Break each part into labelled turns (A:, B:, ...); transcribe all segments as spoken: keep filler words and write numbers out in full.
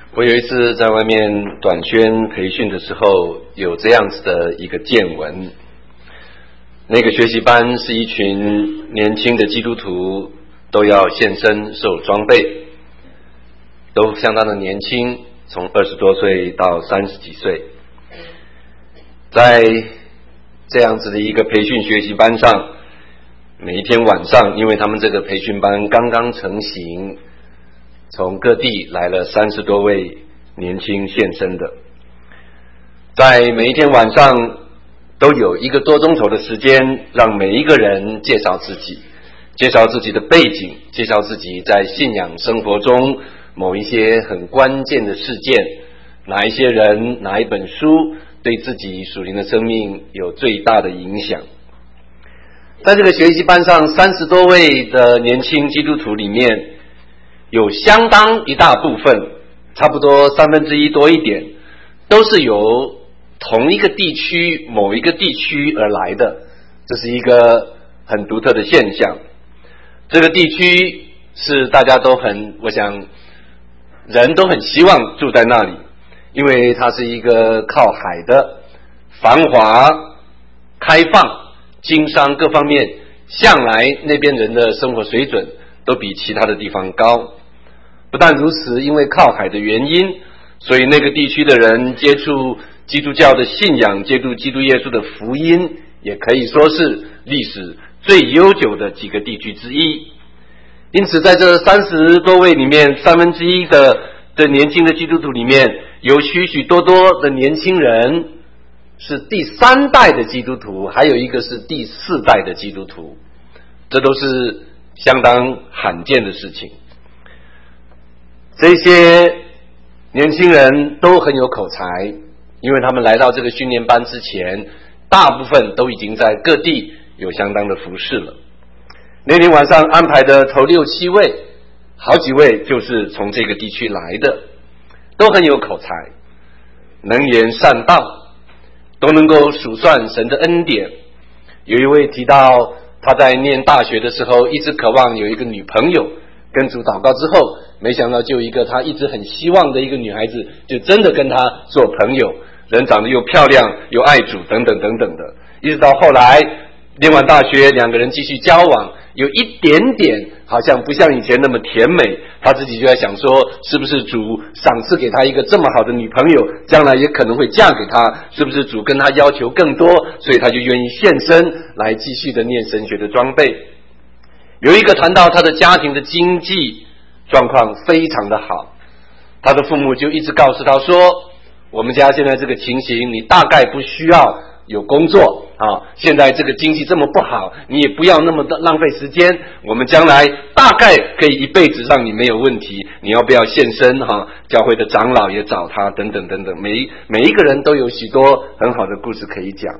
A: 我有一次在外面短宣培训的时候，有这样子的一个见闻。那个学习班是一群年轻的基督徒，都要献身受装备，都相当的年轻，从二十多岁到三十几岁。在这样子的一个培训学习班上，每一天晚上，因为他们这个培训班刚刚成型，从各地来了三十多位年轻献身的，在每一天晚上都有一个多钟头的时间，让每一个人介绍自己，介绍自己的背景，介绍自己在信仰生活中某一些很关键的事件，哪一些人，哪一本书对自己属灵的生命有最大的影响。在这个学习班上，三十多位的年轻基督徒里面，有相当一大部分，差不多三分之一多一点，都是由同一个地区某一个地区而来的，这是一个很独特的现象。这个地区是大家都很，我想人都很希望住在那里，因为它是一个靠海的，繁华开放，经商各方面向来那边人的生活水准都比其他的地方高。不但如此，因为靠海的原因，所以那个地区的人接触基督教的信仰，接触基督耶稣的福音，也可以说是历史最悠久的几个地区之一。因此在这三十多位里面，三分之一的的年轻的基督徒里面，有许许多多的年轻人是第三代的基督徒，还有一个是第四代的基督徒，这都是相当罕见的事情。这些年轻人都很有口才，因为他们来到这个训练班之前，大部分都已经在各地有相当的服事了。那天晚上安排的头六七位，好几位就是从这个地区来的，都很有口才，能言善道，都能够数算神的恩典。有一位提到他在念大学的时候，一直渴望有一个女朋友，跟主祷告之后，没想到就一个他一直很希望的一个女孩子，就真的跟他做朋友，人长得又漂亮又爱主等等等等的。一直到后来念完大学，两个人继续交往，有一点点好像不像以前那么甜美，他自己就在想说，是不是主赏赐给他一个这么好的女朋友，将来也可能会嫁给他，是不是主跟他要求更多，所以他就愿意献身来继续的念神学的装备。有一个谈到他的家庭的经济状况非常的好，他的父母就一直告诉他说，我们家现在这个情形，你大概不需要有工作啊，现在这个经济这么不好，你也不要那么的浪费时间，我们将来大概可以一辈子让你没有问题，你要不要献身哈？教会的长老也找他等等等等，每每一个人都有许多很好的故事可以讲。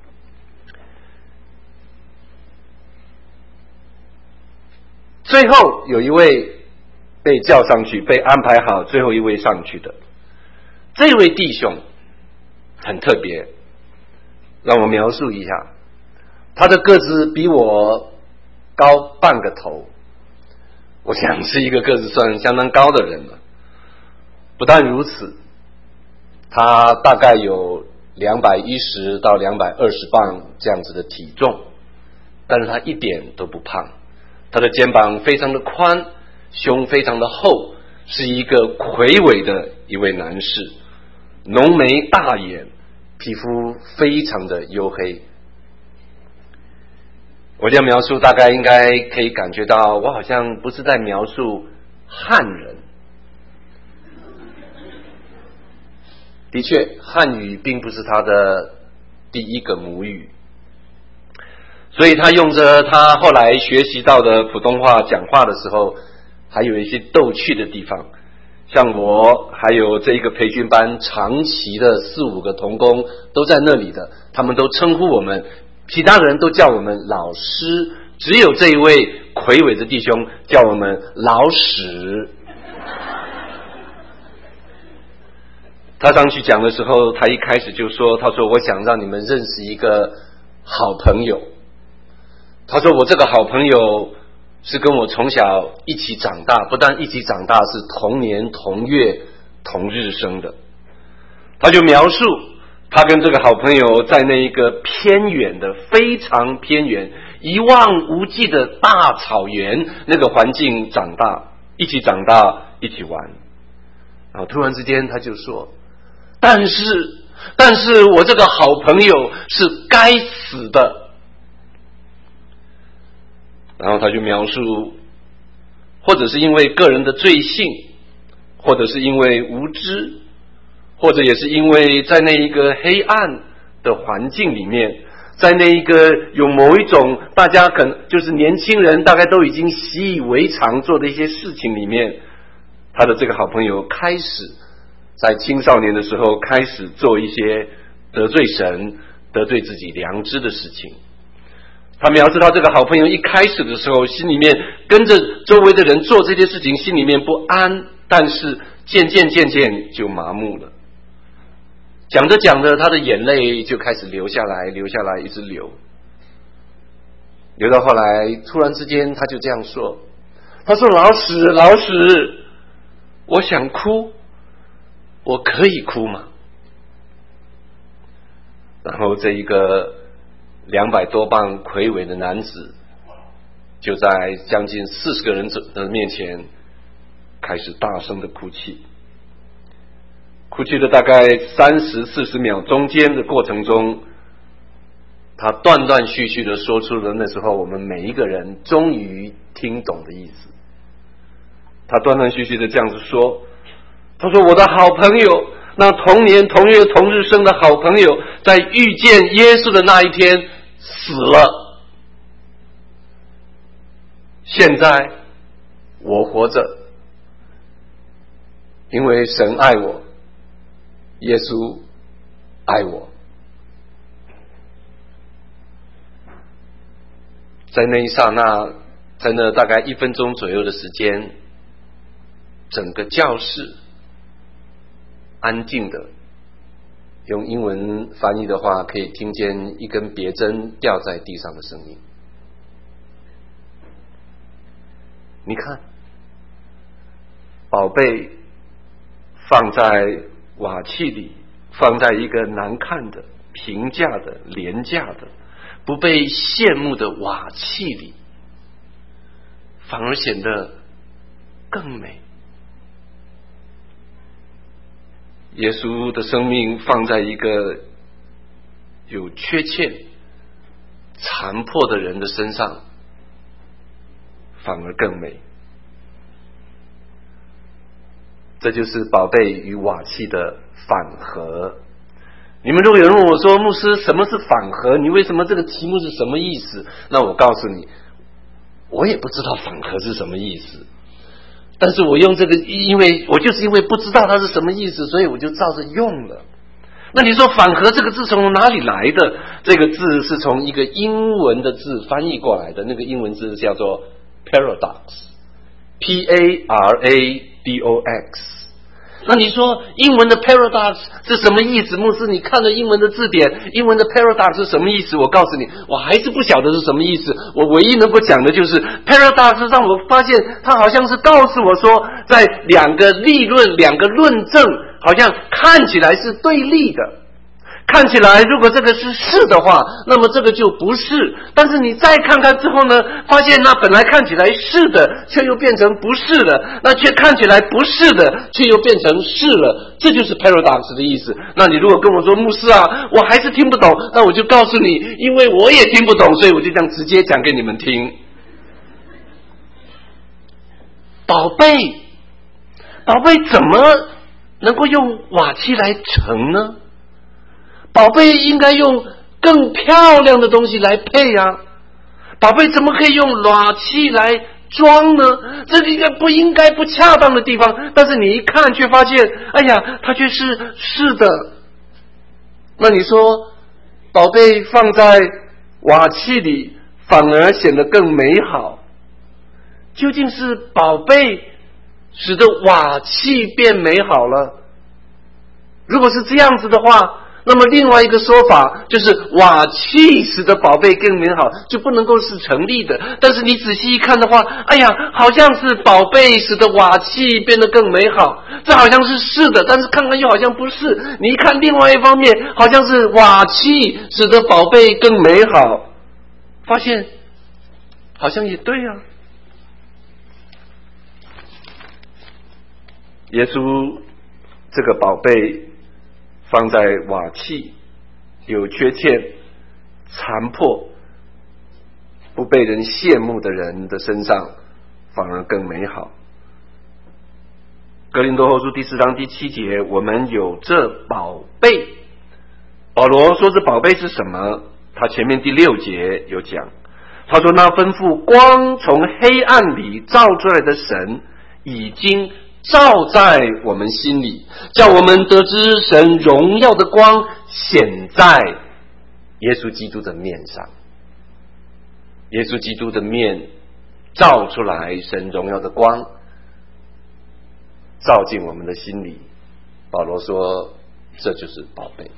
A: 最后有一位被叫上去，被安排好最后一位上去的，这位弟兄很特别，让我描述一下。他的个子比我高半个头，我想是一个个子算相当高的人了。不但如此，他大概有两百一十到两百二十磅这样子的体重，但是他一点都不胖，他的肩膀非常的宽，胸非常的厚，是一个魁伟的一位男士，浓眉大眼，皮肤非常的黝黑。我这样描述大概应该可以感觉到，我好像不是在描述汉人。的确，汉语并不是他的第一个母语，所以他用着他后来学习到的普通话讲话的时候，还有一些逗趣的地方。像我还有这一个培训班长期的四五个同工都在那里的，他们都称呼我们，其他人都叫我们老师，只有这一位魁伟的弟兄叫我们老史。他上去讲的时候，他一开始就说，他说我想让你们认识一个好朋友。他说我这个好朋友是跟我从小一起长大，不但一起长大，是同年同月同日生的。他就描述他跟这个好朋友在那一个偏远的非常偏远一望无际的大草原那个环境长大，一起长大，一起玩。然后突然之间他就说，但是但是我这个好朋友是该死的。然后他就描述，或者是因为个人的罪性，或者是因为无知，或者也是因为在那一个黑暗的环境里面，在那一个有某一种大家可能就是年轻人大概都已经习以为常做的一些事情里面，他的这个好朋友开始在青少年的时候开始做一些得罪神、得罪自己良知的事情。他描述到这个好朋友一开始的时候，心里面跟着周围的人做这些事情，心里面不安，但是渐渐渐渐就麻木了。讲着讲着，他的眼泪就开始流下来，流下来，一直流。流到后来，突然之间他就这样说，他说，老史老史，我想哭，我可以哭吗？然后这一个两百多磅魁伟的男子就在将近四十个人的面前开始大声的哭泣。哭泣了大概三十四十秒中间的过程中，他断断续续的说出了那时候我们每一个人终于听懂的意思。他断断续续的这样子说，他说，我的好朋友，那同年同月同日生的好朋友，在遇见耶稣的那一天死了。现在我活着，因为神爱我，耶稣爱我。在那一刹那，在那大概一分钟左右的时间，整个教室安静的，用英文翻译的话，可以听见一根别针掉在地上的声音。你看，宝贝放在瓦器里，放在一个难看的、平价的、廉价的、不被羡慕的瓦器里，反而显得更美。耶稣的生命放在一个有缺陷、残破的人的身上，反而更美。这就是宝贝与瓦器的反合。你们如果有人问我说，牧师，什么是反合？你为什么这个题目是什么意思？那我告诉你，我也不知道反合是什么意思。但是我用这个，因为我就是因为不知道它是什么意思，所以我就照着用了。那你说反合这个字从哪里来的？这个字是从一个英文的字翻译过来的，那个英文字叫做 paradox， P A R A D O X。那你说英文的 paradox 是什么意思？牧师，你看了英文的字典，英文的 paradox 是什么意思？我告诉你，我还是不晓得是什么意思。我唯一能够讲的就是 paradox 让我发现它好像是告诉我说，在两个立论、两个论证好像看起来是对立的。看起来如果这个是是的话，那么这个就不是，但是你再看看之后呢，发现那本来看起来是的却又变成不是了，那却看起来不是的却又变成是了，这就是 paradox 的意思。那你如果跟我说，牧师啊，我还是听不懂，那我就告诉你，因为我也听不懂，所以我就这样直接讲给你们听。宝贝宝贝怎么能够用瓦器来盛呢？宝贝应该用更漂亮的东西来配啊！宝贝怎么可以用瓦器来装呢？这是一个不应该、不恰当的地方。但是你一看却发现，哎呀，它却是是的。那你说，宝贝放在瓦器里反而显得更美好，究竟是宝贝使得瓦器变美好了？如果是这样子的话， 那么另外一个说法就是瓦器使得宝贝更美好，就不能够是成立的。但是你仔细一看的话，哎呀，好像是宝贝使得瓦器变得更美好，这好像是是的，但是看看又好像不是。你一看另外一方面，好像是瓦器使得宝贝更美好，发现好像也对啊。耶稣这个宝贝放在瓦器有缺陷、残破、不被人羡慕的人的身上，反而更美好。哥林多后书第四章第七节，我们有这宝贝。保罗说这宝贝是什么？他前面第六节有讲，他说那吩咐光从黑暗里照出来的神，已经照在我们心里，叫我们得知神荣耀的光显在耶稣基督的面上。耶稣基督的面照出来，神荣耀的光照进我们的心里。保罗说这就是宝贝。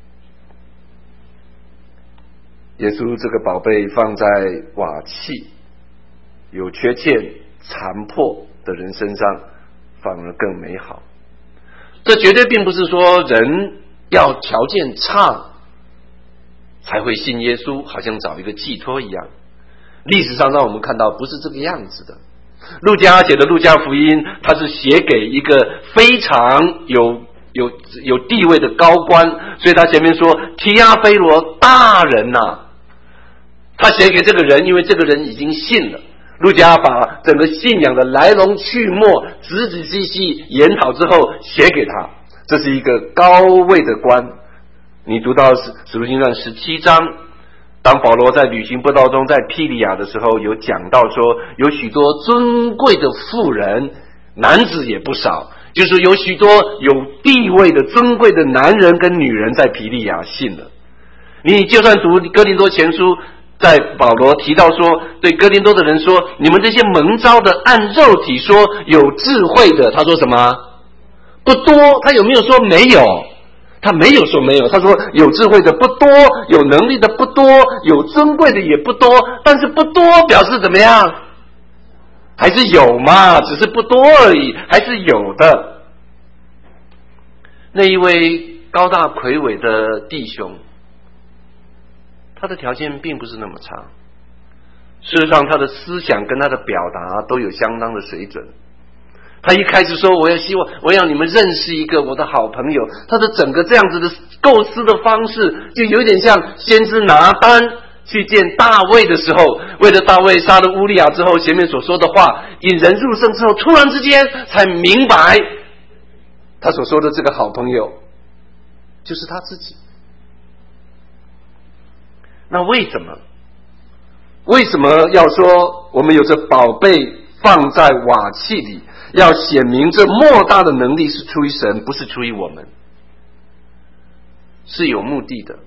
A: 耶稣这个宝贝放在瓦器有缺陷、残破的人身上，反而更美好。这绝对并不是说人要条件差才会信耶稣，好像找一个寄托一样。历史上让我们看到不是这个样子的。路加写的路加福音，他是写给一个非常有有有地位的高官，所以他前面说提阿非罗大人呐、啊，他写给这个人，因为这个人已经信了。路加把整个信仰的来龙去脉仔仔细细研讨之后写给他，这是一个高位的官。你读到使徒行传十七章，当保罗在旅行布道中在庇利亚的时候，有讲到说有许多尊贵的妇人，男子也不少，就是有许多有地位的尊贵的男人跟女人在庇利亚信了。你就算读哥林多前书，在保罗提到说，对哥林多的人说，你们这些蒙召的按肉体说有智慧的，他说什么？不多。他有没有说没有？他没有说没有，他说有智慧的不多，有能力的不多，有尊贵的也不多，但是不多表示怎么样？还是有嘛，只是不多而已，还是有的。那一位高大魁伟的弟兄，他的条件并不是那么差，事实上他的思想跟他的表达都有相当的水准。他一开始说我要希望我要你们认识一个我的好朋友，他的整个这样子的构思的方式就有点像先知拿单去见大卫的时候，为了大卫杀了乌利亚之后前面所说的话，引人入胜之后，突然之间才明白他所说的这个好朋友就是他自己。那为什么为什么要说我们有着宝贝放在瓦器里，要显明这莫大的能力是出于神，不是出于我们，是有目的的，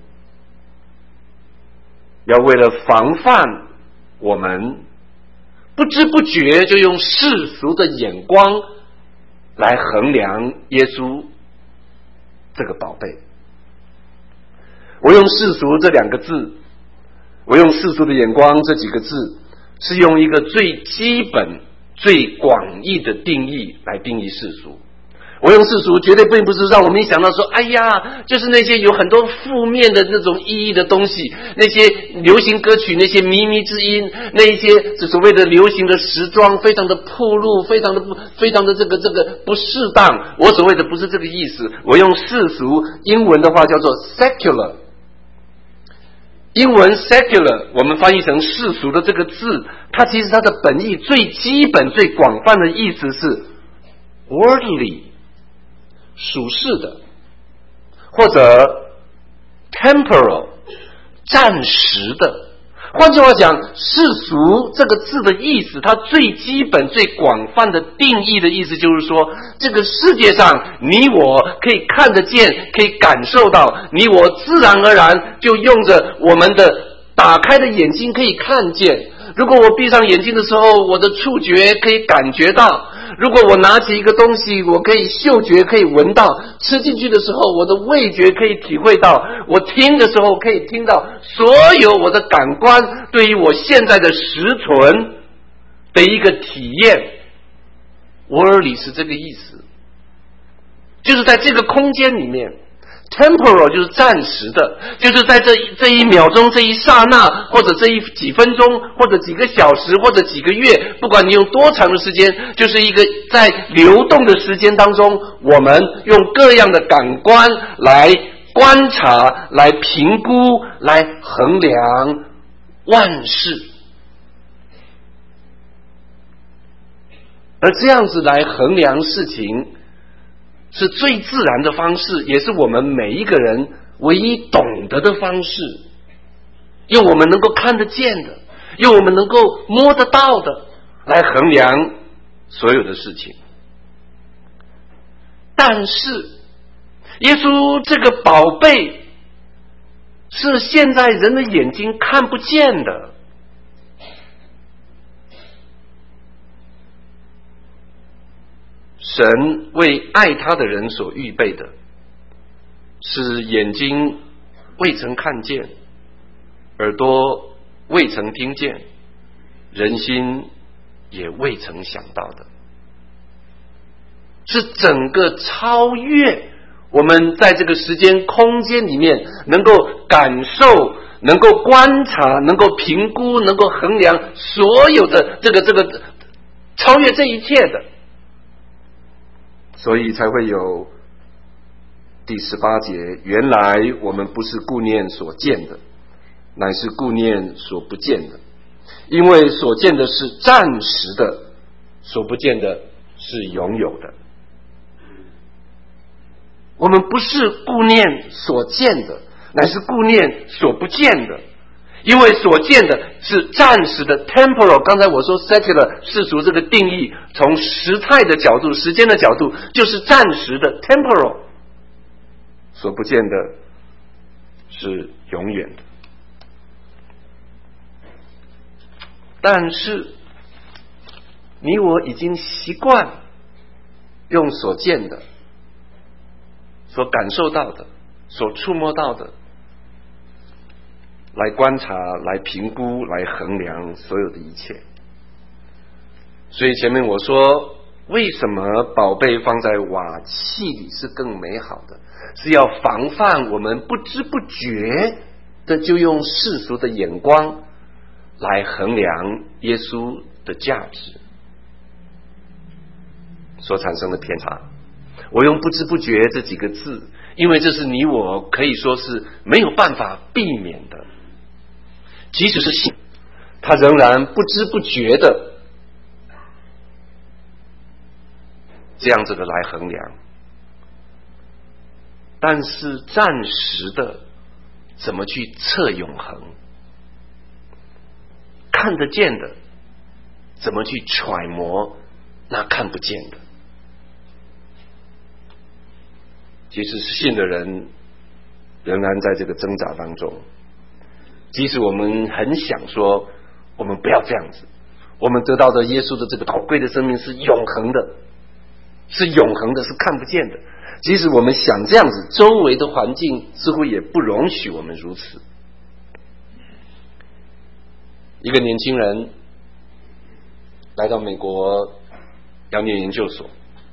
A: 要为了防范我们不知不觉就用世俗的眼光来衡量耶稣这个宝贝。我用世俗这两个字，我用世俗的眼光这几个字，是用一个最基本最广义的定义来定义世俗。我用世俗绝对并不是让我们一想到说，哎呀，就是那些有很多负面的那种意义的东西，那些流行歌曲，那些靡靡之音，那一些所谓的流行的时装，非常的暴露，非常的不，非常的这个这个不适当。我所谓的不是这个意思，我用世俗，英文的话叫做 secular。英文 secular 我们翻译成世俗的这个字，它其实它的本意最基本最广泛的意思是 worldly 属世的，或者 temporal 暂时的。换句话讲，世俗这个字的意思，它最基本最广泛的定义的意思就是说，这个世界上你我可以看得见，可以感受到，你我自然而然就用着我们的打开的眼睛可以看见。如果我闭上眼睛的时候，我的触觉可以感觉到， 如果我拿起一个东西，我可以嗅觉可以闻到，吃进去的时候我的味觉可以体会到，我听的时候可以听到，所有我的感官对于我现在的实存的一个体验，worldly是这个意思，就是在这个空间里面，temporal 就是暂时的，就是在这这一秒钟、这一刹那，或者这一几分钟，或者几个小时，或者几个月，不管你用多长的时间，就是一个在流动的时间当中，我们用各样的感官来观察、来评估、来衡量万事，而这样子来衡量事情是最自然的方式，也是我们每一个人唯一懂得的方式，用我们能够看得见的，用我们能够摸得到的来衡量所有的事情。但是耶稣这个宝贝是现在人的眼睛看不见的，神为爱他的人所预备的，是眼睛未曾看见，耳朵未曾听见，人心也未曾想到的，是整个超越我们在这个时间空间里面能够感受、能够观察、能够评估、能够衡量所有的这个这个超越这一切的。所以才会有第十八节，原来我们不是顾念所见的，乃是顾念所不见的，因为所见的是暂时的，所不见的是永有的。我们不是顾念所见的，乃是顾念所不见的，因为所见的是暂时的 temporal， 刚才我说 secular 世俗这个定义，从时态的角度、时间的角度，就是暂时的 temporal， 所不见的是永远的。但是你我已经习惯用所见的、所感受到的、所触摸到的来观察、来评估、来衡量所有的一切。所以前面我说，为什么宝贝放在瓦器里是更美好的，是要防范我们不知不觉的就用世俗的眼光来衡量耶稣的价值所产生的偏差。我用不知不觉这几个字，因为这是你我可以说是没有办法避免的，即使是信，他仍然不知不觉的这样子的来衡量。但是暂时的怎么去测永恒？看得见的怎么去揣摩那看不见的？即使是信的人仍然在这个挣扎当中，即使我们很想说我们不要这样子，我们得到的耶稣的这个宝贵的生命是永恒的，是永恒的，是看不见的，即使我们想这样子，周围的环境似乎也不容许我们如此。一个年轻人来到美国要念研究所，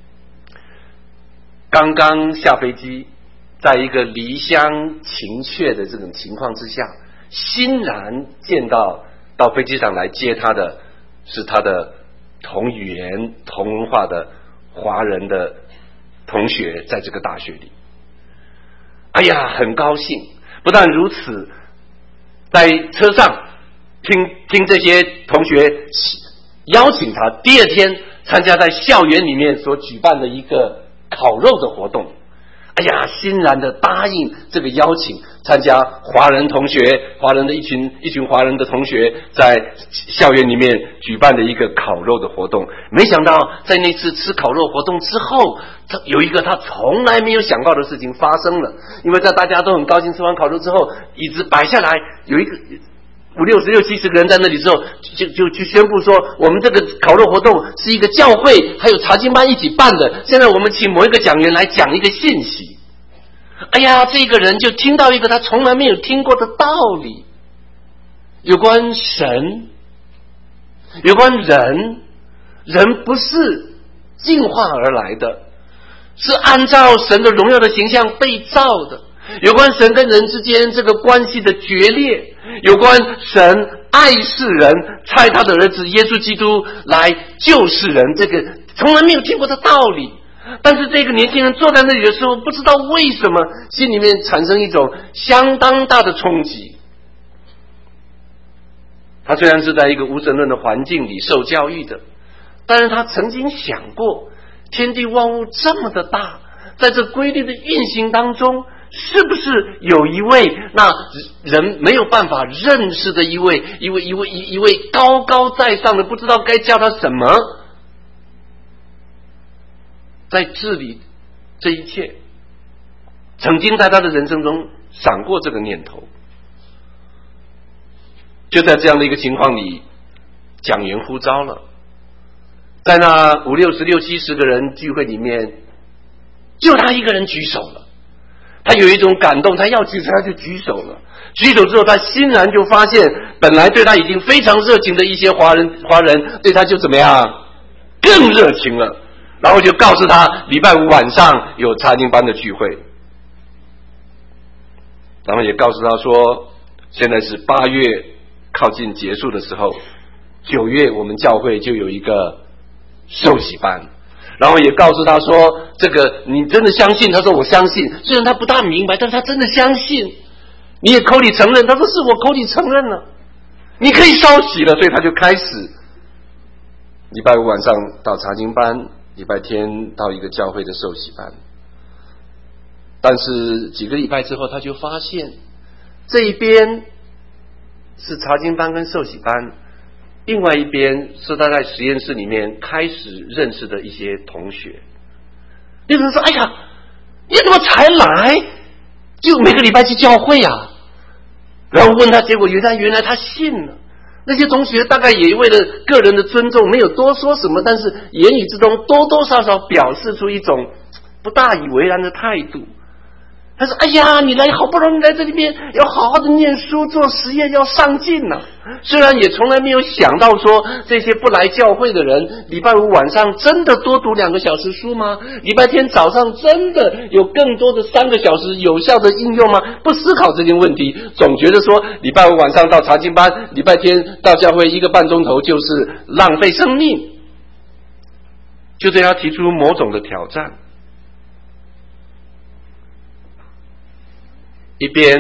A: 刚刚下飞机，在一个离乡情怯的这种情况之下，欣然见到到飞机上来接他的是他的同语言同文化的华人的同学，在这个大学里，哎呀很高兴。不但如此，在车上听听这些同学邀请他第二天参加在校园里面所举办的一个烤肉的活动，哎呀欣然的答应这个邀请，参加华人同学华人的一群一群华人的同学在校园里面举办的一个烤肉的活动。没想到在那次吃烤肉活动之后，他有一个他从来没有想到的事情发生了。因为在大家都很高兴吃完烤肉之后，椅子摆下来，有一个
B: 五六十六七十个人在那里之后，就就去宣布说，我们这个烤肉活动是一个教会还有查经班一起办的。现在我们请某一个讲员来讲一个信息。哎呀，这个人就听到一个他从来没有听过的道理，有关神，有关人，人不是进化而来的，是按照神的荣耀的形象被造的。有关神跟人之间这个关系的决裂，有关神爱世人，差他的儿子耶稣基督来救世人，这个从来没有听过的道理。但是这个年轻人坐在那里的时候，不知道为什么心里面产生一种相当大的冲击。他虽然是在一个无神论的环境里受教育的，但是他曾经想过，天地万物这么的大，在这规律的运行当中，是不是有一位那人没有办法认识的一位一位一位一一位高高在上的，不知道该叫他什么，在治理这一切？曾经在他的人生中闪过这个念头。就在这样的一个情况里，讲员呼召了，在那五六十六七十个人聚会里面，就他一个人举手了。他有一种感动，他要举手他就举手了。举手之后，他欣然就发现，本来对他已经非常热情的一些华人华人对他就怎么样更热情了。然后就告诉他，礼拜五晚上有查经班的聚会，然后也告诉他说，现在是八月靠近结束的时候，九月我们教会就有一个受洗班。然后也告诉他说，这个你真的相信？他说我相信。虽然他不大明白，但是他真的相信。你也口里承认？他说是我口里承认了。你可以烧洗了。所以他就开始礼拜五晚上到查经班，礼拜天到一个教会的受洗班。但是几个礼拜之后，他就发现这一边是查经班跟受洗班，另外一边是他在实验室里面开始认识的一些同学。有人说，哎呀，你怎么才来就每个礼拜去教会啊？然后问他，结果原来原来他信了。那些同学大概也为了个人的尊重没有多说什么，但是言语之中多多少少表示出一种不大以为然的态度。他说，哎呀，你来好不容易来这里边，要好好的念书做实验，要上进啊。虽然也从来没有想到说，这些不来教会的人礼拜五晚上真的多读两个小时书吗？礼拜天早上真的有更多的三个小时有效的应用吗？不思考这件问题，总觉得说礼拜五晚上到查经班，礼拜天到教会一个半钟头就是浪费生命，就对他提出某种的挑战。一边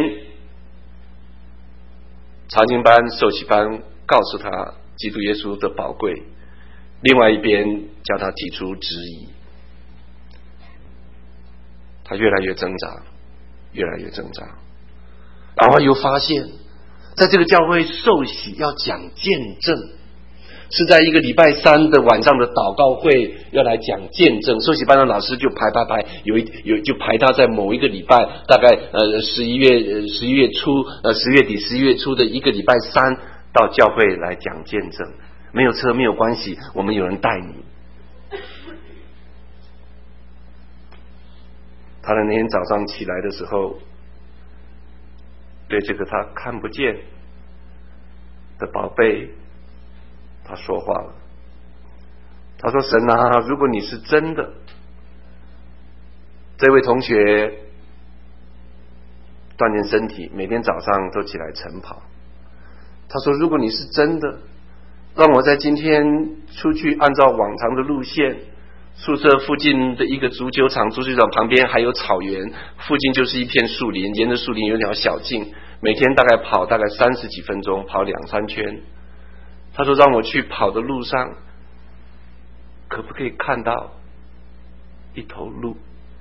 B: 查经班受洗班告诉他基督耶稣的宝贵，另外一边叫他提出质疑。他越来越挣扎，越来越挣扎，然后又发现在这个教会受洗要讲见证，是在一个礼拜三的晚上的祷告会要来讲见证。受洗班的老师就排排排，有一有就排他在某一个礼拜，大概呃十一月十一月初呃十月底十一月初的一个礼拜三到教会来讲见证。没有车没有关系，我们有人带你。他的那天早上起来的时候，对这个他看不见的宝贝，他说话了。他说，神啊，如果你是真的，这位同学锻炼身体，每天早上都起来晨跑。他说，如果你是真的，让我在今天出去按照往常的路线，宿舍附近的一个足球场，足球场旁边还有草原，附近就是一片树林，沿着树林有条小径，每天大概跑大概三十几分钟，跑两三圈。他说，让我去跑的路上，可不可以看到一头鹿？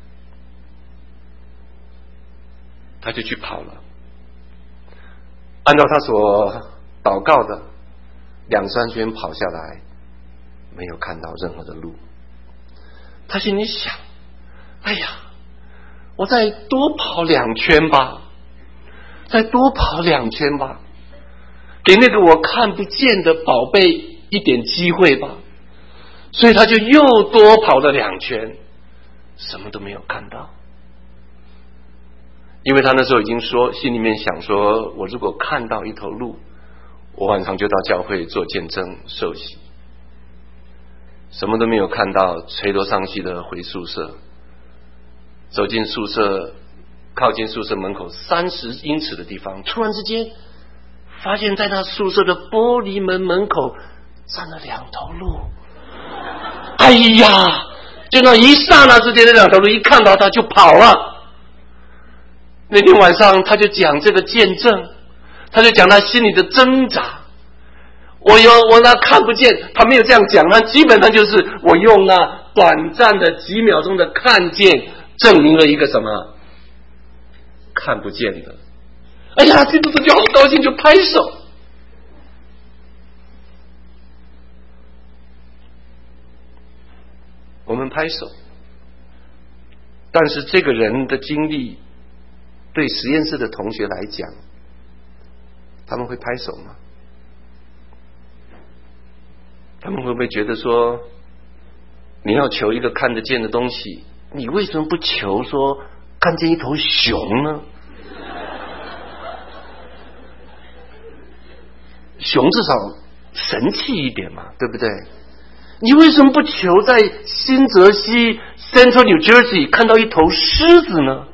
B: 他就去跑了，按照他所祷告的两三圈跑下来，没有看到任何的鹿。他心里想，哎呀，我再多跑两圈吧，再多跑两圈吧。 给那个我看不见的宝贝一点机会吧。所以他就又多跑了两圈，什么都没有看到。因为他那时候已经说，心里面想说，我如果看到一头鹿，我晚上就到教会做见证受洗。什么都没有看到，垂头丧气的回宿舍。走进宿舍，靠近宿舍门口三十英尺的地方，突然之间发现在那宿舍的玻璃门门口站了两头鹿。哎呀，就那一刹那之间，那两头鹿一看到他就跑了。那天晚上他就讲这个见证，他就讲他心里的挣扎。我有我那看不见，他没有这样讲，他基本上就是我用那短暂的几秒钟的看见证明了一个什么看不见的。哎呀，基督徒就好高兴，就拍手。我们拍手，但是这个人的经历对实验室的同学来讲，他们会拍手吗？他们会不会觉得说，你要求一个看得见的东西，你为什么不求说看见一头熊呢？熊至少神气一点嘛，对不对？你为什么不求在新泽西 Central New Jersey 看到一头狮子呢？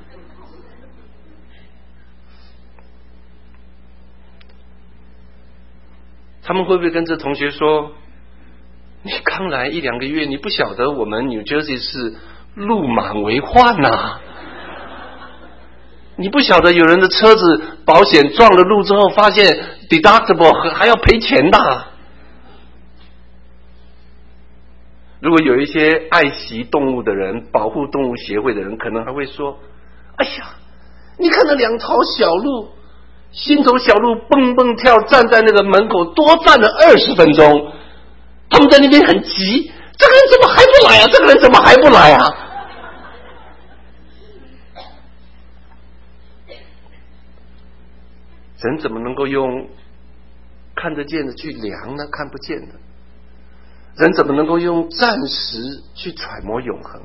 B: 他们会不会跟这同学说，你刚来一两个月，你不晓得我们 New Jersey 是路满为患啊，你不晓得有人的车子保险撞了路之后发现 deductible 还要赔钱的啊。如果有一些爱惜动物的人，保护动物协会的人，可能还会说，哎呀，你看那两头小鹿，新头小鹿蹦蹦跳，站在那个门口多站了二十分钟，他们在那边很急，这个人怎么还不来啊？这个人怎么还不来啊？人怎么能够用看得见的去量呢？看不见的。人怎么能够用暂时去揣摩永恒？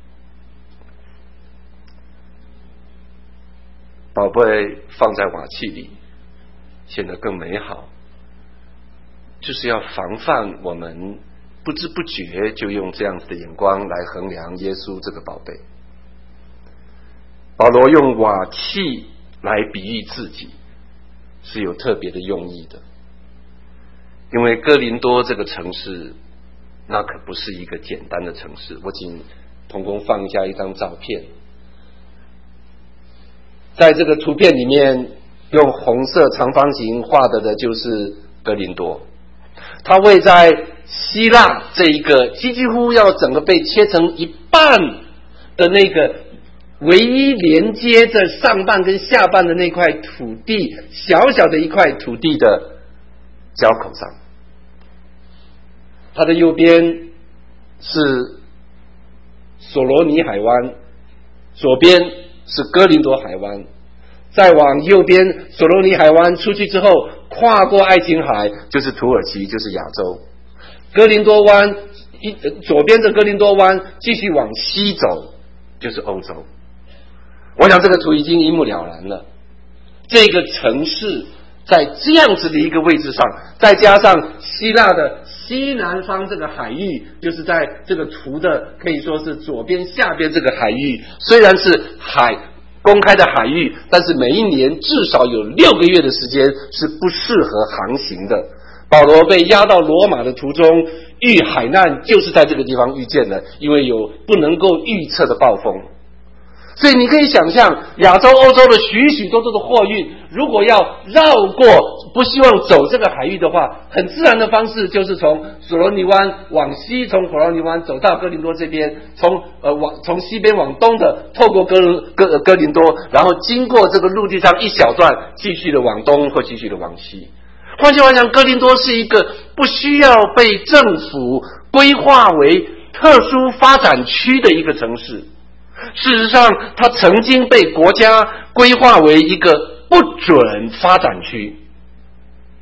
B: 宝贝放在瓦器里，显得更美好，就是要防范我们不知不觉就用这样子的眼光来衡量耶稣这个宝贝。保罗用瓦器来比喻自己，是有特别的用意的，因为哥林多这个城市那可不是一个简单的城市。我请同工放一下一张照片，在这个图片里面用红色长方形画的的就是哥林多，它位在希腊这一个几乎要整个被切成一半的那个唯一连接着上半跟下半的那块土地，小小的一块土地的交口上。它的右边是索罗尼海湾，左边是哥林多海湾，再往右边索罗尼海湾出去之后，跨过爱琴海就是土耳其，就是亚洲。哥林多湾一左边的哥林多湾继续往西走就是欧洲。我想这个图已经一目了然了，这个城市在这样子的一个位置上，再加上希腊的西南方这个海域，就是在这个图的可以说是左边下边这个海域，虽然是海公开的海域，但是每一年至少有六个月的时间是不适合航行的。保罗被押到罗马的途中遇海难，就是在这个地方遇见的，因为有不能够预测的暴风。所以你可以想象，亚洲、欧洲的许许多多的货运，如果要绕过，不希望走这个海域的话，很自然的方式就是从索罗尼湾往西，从索罗尼湾走到哥林多这边，从呃往从西边往东的透过哥哥哥林多，然后经过这个陆地上一小段，继续的往东或继续的往西。换句话讲，哥林多是一个不需要被政府规划为特殊发展区的一个城市。事实上，它曾经被国家规划为一个不准发展区。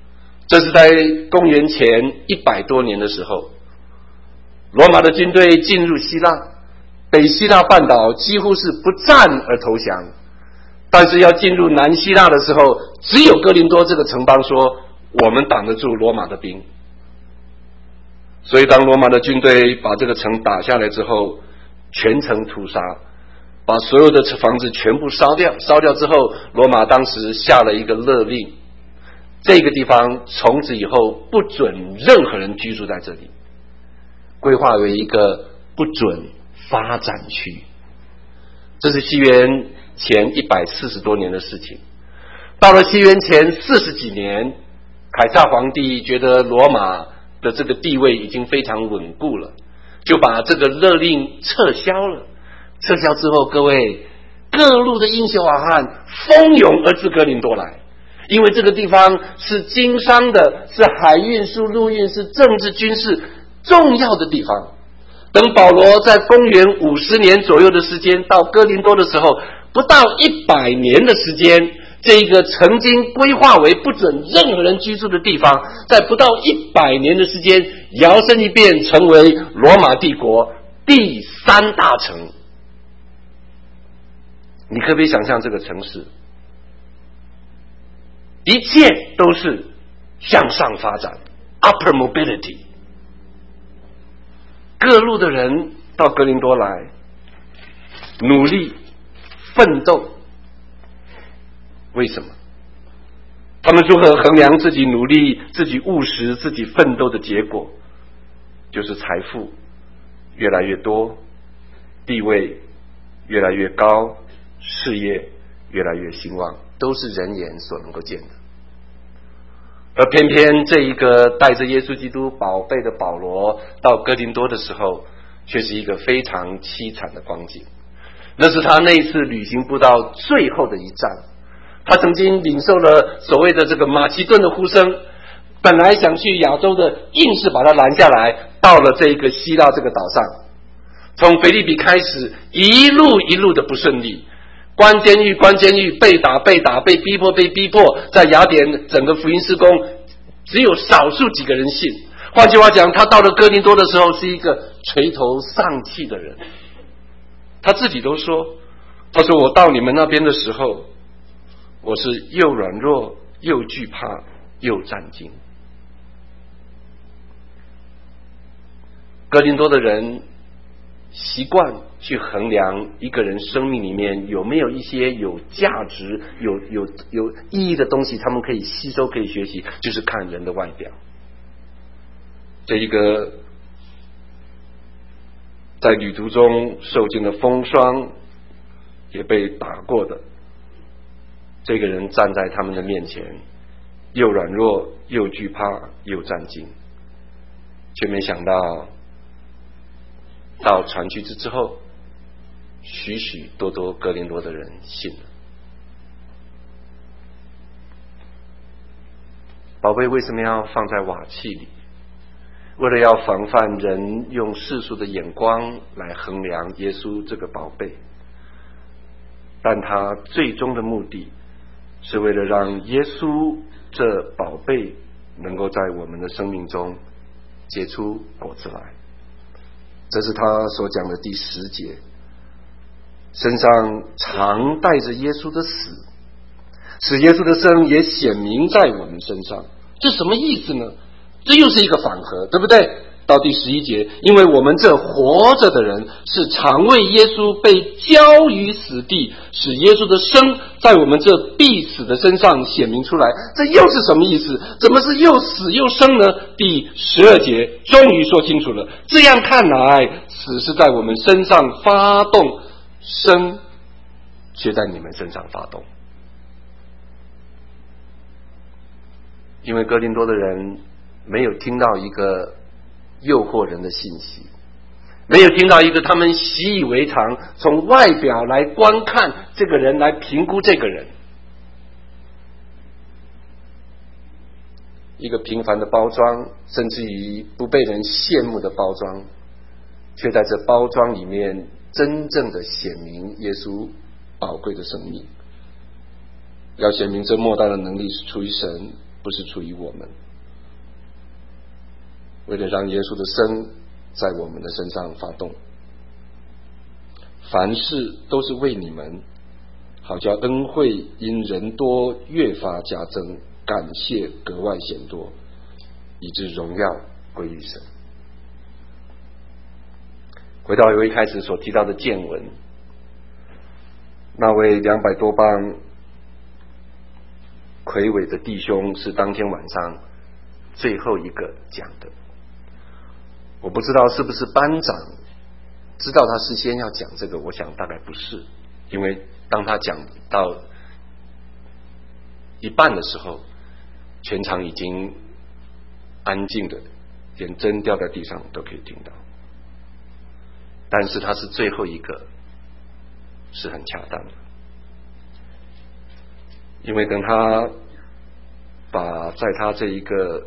B: 这是在公元前一百多年的时候，罗马的军队进入希腊，北希腊半岛几乎是不战而投降。但是要进入南希腊的时候，只有哥林多这个城邦说，我们挡得住罗马的兵。所以当罗马的军队把这个城打下来之后，全城屠杀，把所有的房子全部烧掉。烧掉之后，罗马当时下了一个勒令，这个地方从此以后不准任何人居住在这里，规划为一个不准发展区。这是西元前一百四十多年的事情。到了西元前四十几年，凯撒皇帝觉得罗马的这个地位已经非常稳固了，就把这个勒令撤销了。撤销之后，各位，各路的英雄好汉蜂拥而至哥林多来，因为这个地方是经商的，是海运、是陆运、是政治军事重要的地方。等保罗在公元五十年左右的时间到哥林多的时候，不到一百年的时间，这个曾经规划为不准任何人居住的地方，在不到一百年的时间摇身一变成为罗马帝国第三大城。你可不可以想象这个城市？一切都是向上发展 upper mobility， 各路的人到哥林多来努力奋斗。为什么？他们如何衡量自己努力、自己务实、自己奋斗的结果？就是财富越来越多，地位越来越高，事业越来越兴旺，都是人眼所能够见的。而偏偏这一个带着耶稣基督宝贝的保罗到哥林多的时候，却是一个非常凄惨的光景。那是他那一次旅行布道最后的一站。他曾经领受了所谓的这个马其顿的呼声，本来想去亚洲的，硬是把他拦下来，到了这个希腊这个岛上。从腓立比开始，一路一路的不顺利，关监狱关监狱，被打被打，被逼迫被逼迫。在雅典整个福音事工只有少数几个人信。换句话讲，他到了哥林多的时候是一个垂头丧气的人。他自己都说，他说我到你们那边的时候，我是又软弱又惧怕又战惊。哥林多的人习惯去衡量一个人生命里面有没有一些有价值、有有有意义的东西，他们可以吸收、可以学习，就是看人的外表。这一个在旅途中受尽了风霜，也被打过的这个人站在他们的面前，又软弱又惧怕又战惊，却没想到到传去之后，许许多多哥林多的人信了。宝贝为什么要放在瓦器里？为了要防范人用世俗的眼光来衡量耶稣这个宝贝，但他最终的目的是为了让耶稣这宝贝能够在我们的生命中结出果子来。这是他所讲的第十节，身上常带着耶稣的死，使耶稣的生也显明在我们身上。这什么意思呢？这又是一个反合，对不对？到第十一节，因为我们这活着的人是常为耶稣被交于死地，使耶稣的生在我们这必死的身上显明出来。这又是什么意思？怎么是又死又生呢？第十二节终于说清楚了。这样看来，死是在我们身上发动，生却在你们身上发动。因为哥林多的人没有听到一个诱惑人的信息，没有听到一个他们习以为常从外表来观看这个人，来评估这个人，一个平凡的包装，甚至于不被人羡慕的包装，却在这包装里面真正的显明耶稣宝贵的生命。要显明这莫大的能力是出于神，不是出于我们。 为了让耶稣的生在我们的身上发动。凡事都是为你们，好叫恩惠因人多越发加增，感谢格外显多，以致荣耀归于神。回到我一开始所提到的见闻，那位两百多磅魁伟的弟兄是当天晚上最后一个讲的。我不知道是不是班长知道他事先要讲这个，我想大概不是，因为当他讲到一半的时候，全场已经安静的，连针掉在地上都可以听到。但是他是最后一个，是很恰当的，因为等他把在他这一个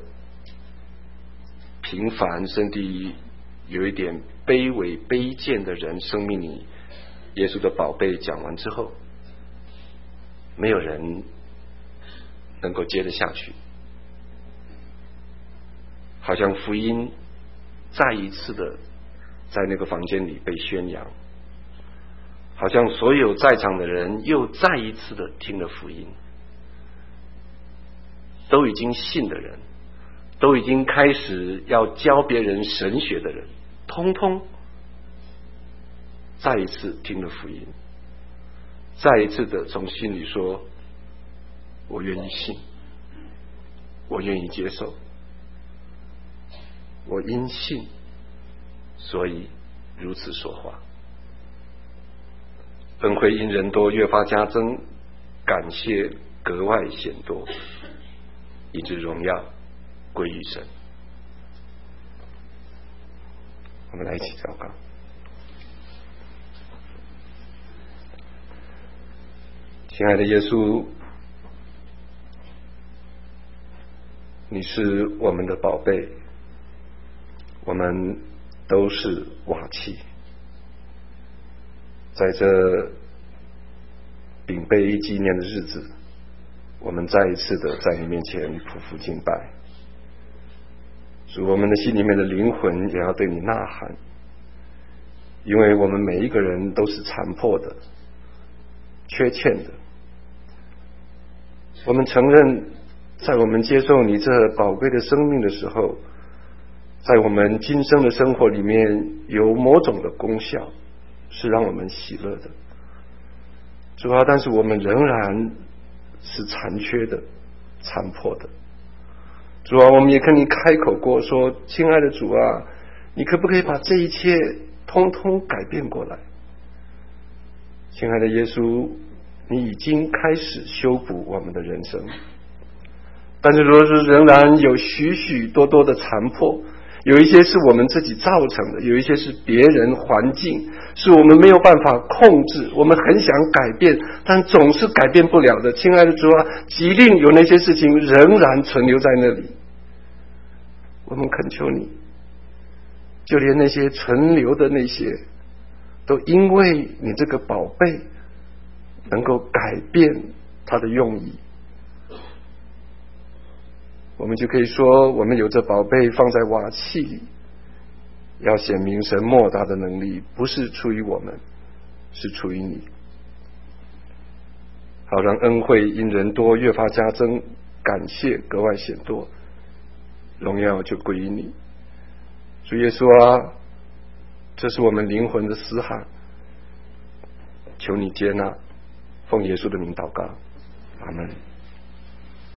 B: 平凡甚至有一点卑微卑贱的人生命里耶稣的宝贝讲完之后，没有人能够接得下去，好像福音再一次的在那个房间里被宣扬，好像所有在场的人又再一次的听了福音，都已经信的人，都已经开始要教别人神学的人，通通再一次听了福音，再一次的从心里说，我愿意信，我愿意接受，我因信所以如此说话。恩惠因人多越发加增，感谢格外显多，以致荣耀归于神。我们来一起祷告。亲爱的耶稣，你是我们的宝贝，我们都是瓦器，在这秉杯纪念的日子，我们再一次的在你面前匍匐敬拜。主，我们的心里面的灵魂也要对你呐喊，因为我们每一个人都是残破的、缺欠的。我们承认，在我们接受你这宝贵的生命的时候，在我们今生的生活里面有某种的功效是让我们喜乐的，主啊，但是我们仍然是残缺的、残破的。主啊，我们也跟你开口过说，亲爱的主啊，你可不可以把这一切通通改变过来？亲爱的耶稣，你已经开始修补我们的人生，但是如果是仍然有许许多多的残破，有一些是我们自己造成的，有一些是别人环境，是我们没有办法控制，我们很想改变，但总是改变不了的。亲爱的主啊，即令有那些事情仍然存留在那里，我们恳求你，就连那些存留的那些，都因为你这个宝贝能够改变它的用意，我们就可以说，我们有这宝贝放在瓦器里，要显明神莫大的能力，不是出于我们，是出于你，好让恩惠因人多越发加增，感谢格外显多，荣耀就归于你。主耶稣啊，这是我们灵魂的嘶喊，求你接纳，奉耶稣的名祷告，阿们。